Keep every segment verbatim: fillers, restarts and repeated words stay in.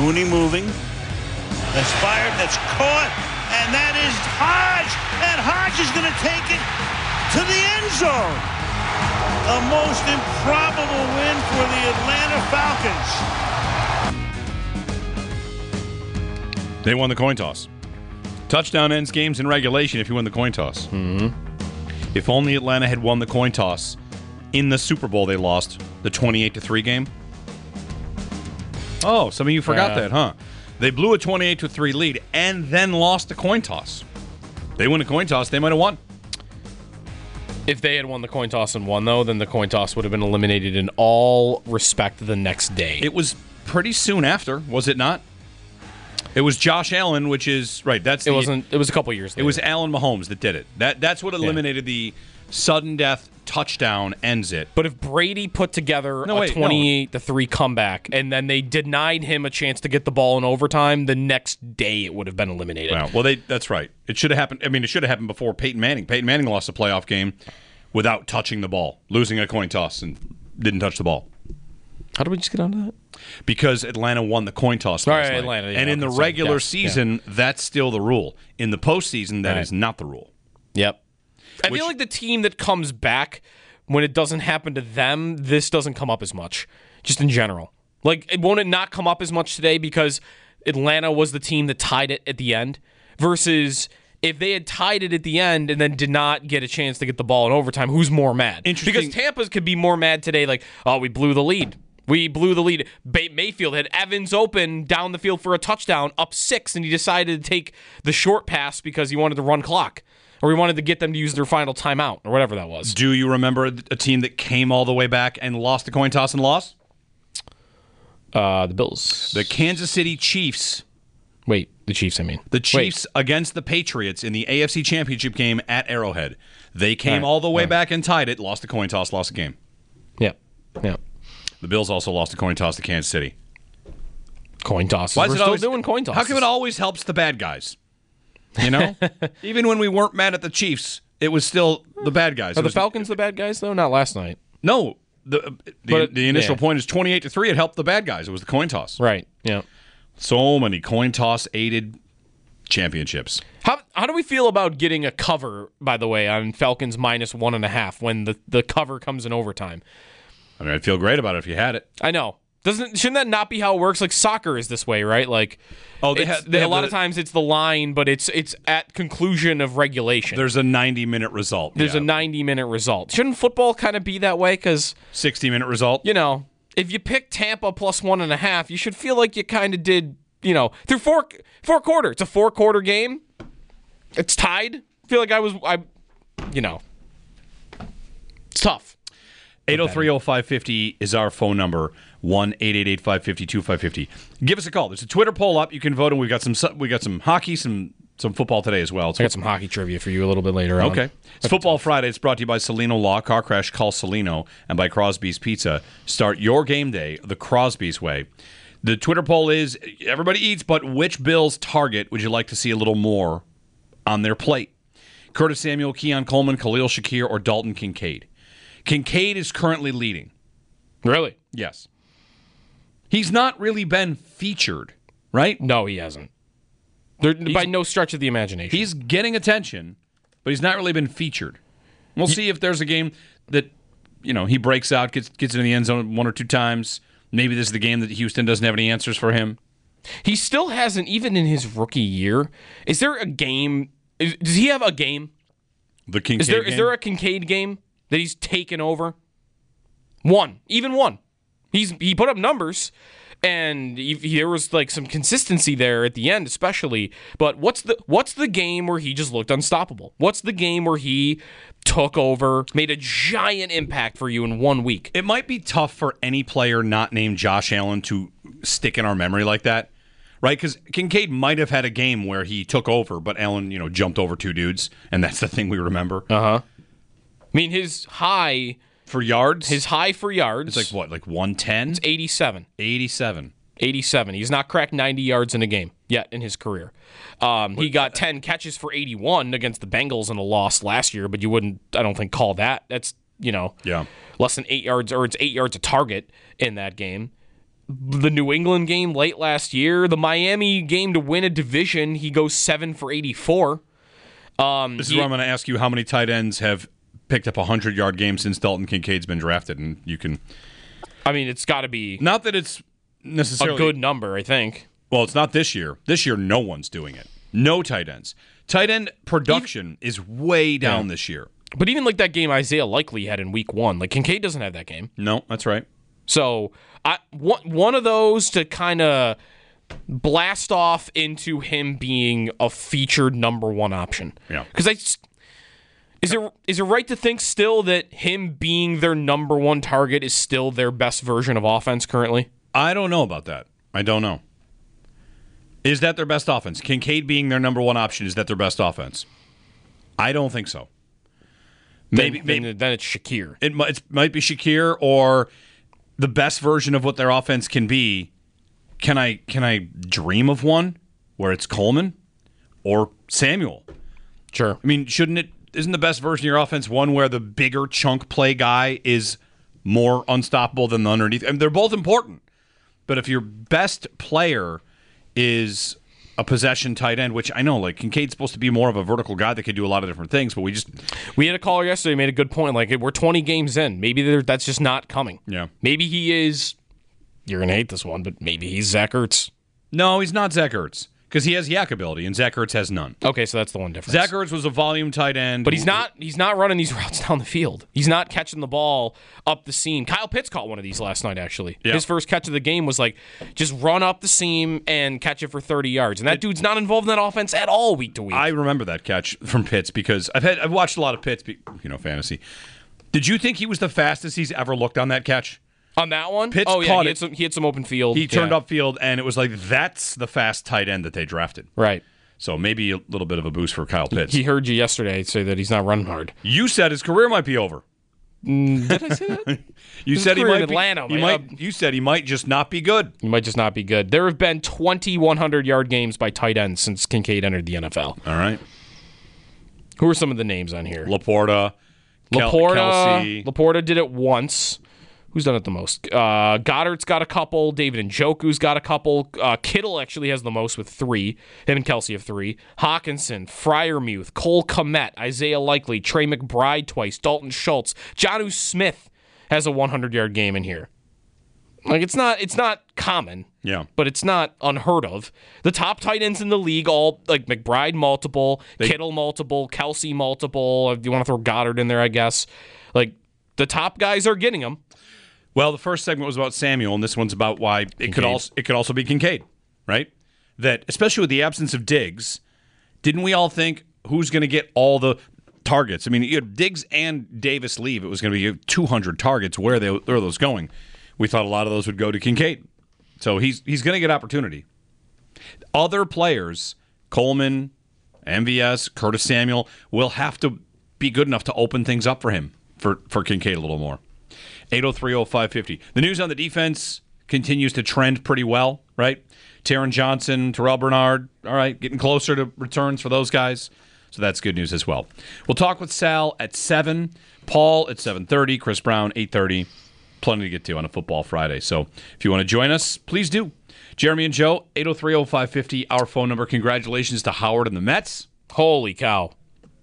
Mooney moving. That's fired. That's caught. And that is Hodge. And Hodge is going to take it to the end zone. A most improbable win for the Atlanta Falcons. They won the coin toss. Touchdown ends games in regulation if you win the coin toss. Mm-hmm. If only Atlanta had won the coin toss in the Super Bowl they lost, the twenty-eight to three game. Oh, some of you forgot Yeah. that, huh? They blew a twenty-eight to three lead and then lost the coin toss. They win a coin toss, they might have won. If they had won the coin toss and won, though, then the coin toss would have been eliminated in all respect the next day. It was pretty soon after, was it not? It was Josh Allen, which is right. That's it the, wasn't. It was a couple years later. It was Allen Mahomes that did it. That that's what eliminated yeah. the sudden death touchdown ends it. But if Brady put together no, a wait, twenty-eight to three comeback and then they denied him a chance to get the ball in overtime, the next day it would have been eliminated. Wow. Well, they that's right. It should have happened. I mean, it should have happened before Peyton Manning. Peyton Manning lost a playoff game without touching the ball, losing a coin toss and didn't touch the ball. How did we just get onto that? Because Atlanta won the coin toss last right, night. Atlanta, yeah, and in the okay, regular yeah, season, yeah. that's still the rule. In the postseason, that right. is not the rule. Yep. I Which, feel like the team that comes back when it doesn't happen to them, this doesn't come up as much, just in general. Like, it, won't it not come up as much today because Atlanta was the team that tied it at the end versus if they had tied it at the end and then did not get a chance to get the ball in overtime, who's more mad? Because Tampa could be more mad today, like, oh, we blew the lead. We blew the lead. Bay- Mayfield had Evans open down the field for a touchdown, up six, and he decided to take the short pass because he wanted to run clock. Or he wanted to get them to use their final timeout, or whatever that was. Do you remember a team that came all the way back and lost the coin toss and lost? Uh, the Bills. The Kansas City Chiefs. Wait, the Chiefs, I mean. The Chiefs Wait. against the Patriots in the A F C Championship game at Arrowhead. They came all, right. all the way all back and tied it, lost the coin toss, lost the game. Yeah, yeah. The Bills also lost the coin toss to Kansas City. Coin tosses. Why is We're it still always, doing coin tosses. How come it always helps the bad guys? You know? Even when we weren't mad at the Chiefs, it was still the bad guys. Are it the was, Falcons the bad guys, though? Not last night. No. The the, but, the initial yeah. point is twenty-eight to three. It helped the bad guys. It was the coin toss. Right, yeah. So many coin toss-aided championships. How how do we feel about getting a cover, by the way, on Falcons minus one and a half when the, the cover comes in overtime? I mean, I'd feel great about it if you had it. I know. Doesn't shouldn't that not be how it works? Like soccer is this way, right? Like, oh, they have, they a have lot the, of times it's the line, but it's it's at conclusion of regulation. There's a ninety minute result. There's yeah. a ninety minute result. Shouldn't football kind of be that way? Because sixty minute result. You know, if you pick Tampa plus one and a half, you should feel like you kind of did. You know, through four four quarter. It's a four quarter game. It's tied. I feel like I was I, you know, it's tough. eight oh three oh five fifty is our phone number. one eight eight eight five five two five five zero. Give us a call. There's a Twitter poll up. You can vote, and we've got some we got some hockey, some some football today as well. It's I got some hockey trivia for you a little bit later on. Okay. It's Football Friday. It's brought to you by Celino Law, Car Crash, Call Celino, and by Crosby's Pizza. Start your game day the Crosby's way. The Twitter poll is, everybody eats, but which Bills target would you like to see a little more on their plate? Curtis Samuel, Keon Coleman, Khalil Shakir, or Dalton Kincaid? Kincaid is currently leading. Really? Yes. He's not really been featured, right? No, he hasn't. There, by no stretch of the imagination. He's getting attention, but he's not really been featured. We'll he, see if there's a game that, you know, he breaks out, gets gets into the end zone one or two times. Maybe this is the game that Houston doesn't have any answers for him. He still hasn't, even in his rookie year. Is there a game? Is, does he have a game? The Kincaid is there, game? Is there a Kincaid game that he's taken over? One. Even one. He's He put up numbers, and he, he, there was like some consistency there at the end especially. But what's the what's the game where he just looked unstoppable? What's the game where he took over, made a giant impact for you in one week? It might be tough for any player not named Josh Allen to stick in our memory like that, right? Because Kincaid might have had a game where he took over, but Allen, you know, jumped over two dudes, and that's the thing we remember. Uh-huh. I mean, his high... For yards? His high for yards. It's like what, like one ten? It's eighty-seven. eighty-seven. eighty-seven. He's not cracked ninety yards in a game yet in his career. Um, he got ten catches for eighty-one against the Bengals in a loss last year, but you wouldn't, I don't think, call that. That's, you know, yeah. less than eight yards, or it's eight yards a target in that game. the New England game late last year, the Miami game to win a division, he goes seven for eighty-four. Um, this is he, where I'm going to ask you how many tight ends have picked up a hundred-yard game since Dalton Kincaid's been drafted, and you can... I mean, it's got to be Not that it's necessarily... a good number, I think. Well, it's not this year. This year, no one's doing it. No tight ends. Tight end production Even, is way down yeah. this year. But even like that game Isaiah Likely had in week one, like Kincaid doesn't have that game. No, that's right. So I one, one of those to kind of blast off into him being a featured number one option. Yeah. Because I just, is it is it right to think still that him being their number one target is still their best version of offense currently? I don't know about that. I don't know. Is that their best offense? Kincaid being their number one option, is that their best offense? I don't think so. Maybe then, maybe then, then it's Shakir. It might, it might be Shakir or the best version of what their offense can be. Can I can I dream of one where it's Coleman or Samuel? Sure. I mean, shouldn't it? Isn't the best version of your offense one where the bigger chunk play guy is more unstoppable than the underneath? I mean, they're both important, but if your best player is a possession tight end, which I know, like Kincaid's supposed to be more of a vertical guy that can do a lot of different things, but we just we had a caller yesterday who made a good point. Like we're twenty games in, maybe that's just not coming. Yeah, maybe he is. You're gonna hate this one, but maybe he's Zach Ertz. No, he's not Zach Ertz because he has yak ability and Zach Ertz has none. Okay, so that's the one difference. Zach Ertz was a volume tight end, but he's not. He's not running these routes down the field. He's not catching the ball up the seam. Kyle Pitts caught one of these last night. Actually, yeah. His first catch of the game was like just run up the seam and catch it for thirty yards. And that it, dude's not involved in that offense at all week to week. I remember that catch from Pitts because I've had I've watched a lot of Pitts, you know, fantasy. Did you think he was the fastest he's ever looked on that catch? On that one? Pitts oh, yeah, caught he it. had, some, he had some open field. He turned yeah. upfield, and it was like, that's the fast tight end that they drafted. Right. So maybe a little bit of a boost for Kyle Pitts. He heard you yesterday say that he's not running hard. You said his career might be over. Mm, did I say that? you said he might in Atlanta. Be, he my, might, uh, you said he might just not be good. He might just not be good. There have been twenty hundred-yard games by tight ends since Kincaid entered the N F L. All right. Who are some of the names on here? Laporta. Laporta. Kelsey. Laporta did it once. Who's done it the most? Uh, Goddard's got a couple. David Njoku's got a couple. Uh, Kittle actually has the most with three. Him and Kelsey have three. Hawkinson, Freiermuth, Cole Kmet, Isaiah Likely, Trey McBride twice, Dalton Schultz. Jonnu Smith has a hundred-yard game in here. Like it's not, it's not common. Yeah, but it's not unheard of. The top tight ends in the league, all like McBride multiple, they, Kittle multiple, Kelsey multiple. If you want to throw Goddard in there, I guess. Like the top guys are getting them. Well, the first segment was about Samuel, and this one's about why it Kincaid. could also it could also be Kincaid, right? That especially with the absence of Diggs, didn't we all think who's going to get all the targets? I mean, you had Diggs and Davis leave. It was going to be two hundred targets. Where are, they, where are those going? We thought a lot of those would go to Kincaid. So he's he's going to get opportunity. Other players, Coleman, M V S, Curtis Samuel, will have to be good enough to open things up for him, for, for Kincaid a little more. eight oh three oh five fifty. The news on the defense continues to trend pretty well, right? Taron Johnson, Terrell Bernard, all right, getting closer to returns for those guys. So that's good news as well. We'll talk with Sal at seven, Paul at seven thirty, Chris Brown eight thirty. Plenty to get to on a Football Friday. So if you want to join us, please do. Jeremy and Joe, eight oh three oh five fifty, our phone number. Congratulations to Howard and the Mets. Holy cow.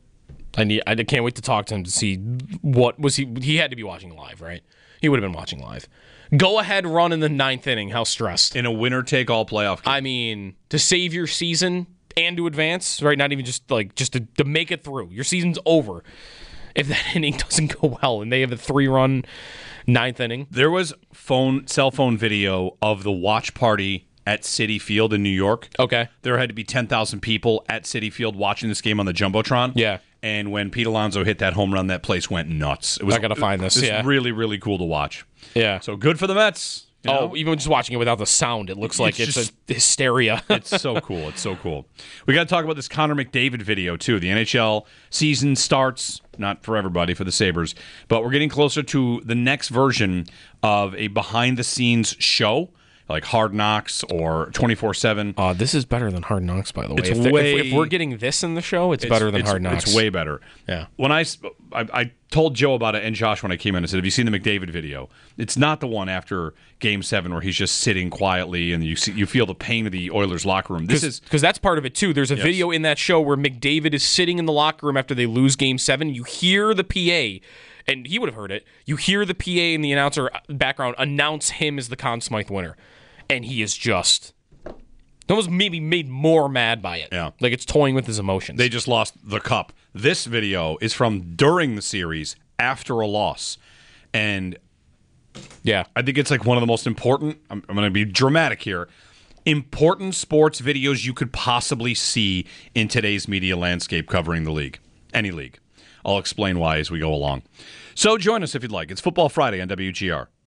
I need. I can't wait to talk to him to see what was he. He had to be watching live, right? He would have been watching live. Go ahead, run in the ninth inning. How stressed? In a winner-take-all playoff game. I mean, to save your season and to advance, right? Not even just like just to, to make it through. Your season's over if that inning doesn't go well, and they have a three-run ninth inning. There was phone, cell phone video of the watch party at Citi Field in New York. Okay. There had to be ten thousand people at Citi Field watching this game on the Jumbotron. Yeah. And when Pete Alonso hit that home run, that place went nuts. It was, I got to find this. It was yeah. really, really cool to watch. Yeah. So good for the Mets. You know? Oh, even just watching it without the sound, it looks like it's, it's just, a hysteria. It's so cool. It's so cool. We got to talk about this Connor McDavid video, too. The N H L season starts, not for everybody, for the Sabres, but we're getting closer to the next version of a behind-the-scenes show like Hard Knocks or twenty-four seven. Uh, this is better than Hard Knocks, by the way. It's if, way, if, if we're getting this in the show, it's, it's better than it's, Hard Knocks. It's way better. Yeah. When I, I, I told Joe about it and Josh when I came in, I said, have you seen the McDavid video? It's not the one after Game seven where he's just sitting quietly and you see, you feel the pain of the Oilers locker room. This is Because that's part of it, too. There's a Yes. video in that show where McDavid is sitting in the locker room after they lose Game seven. You hear the P A, and he would have heard it. You hear the P A and the announcer background announce him as the Conn Smythe winner. And he is just almost maybe made more mad by it. Yeah. Like it's toying with his emotions. they just lost the cup. This video is from during the series after a loss. And yeah. I think it's like one of the most important, I'm, I'm going to be dramatic here, important sports videos you could possibly see in today's media landscape covering the league. Any league. I'll explain why as we go along. So join us if you'd like. It's Football Friday on W G R.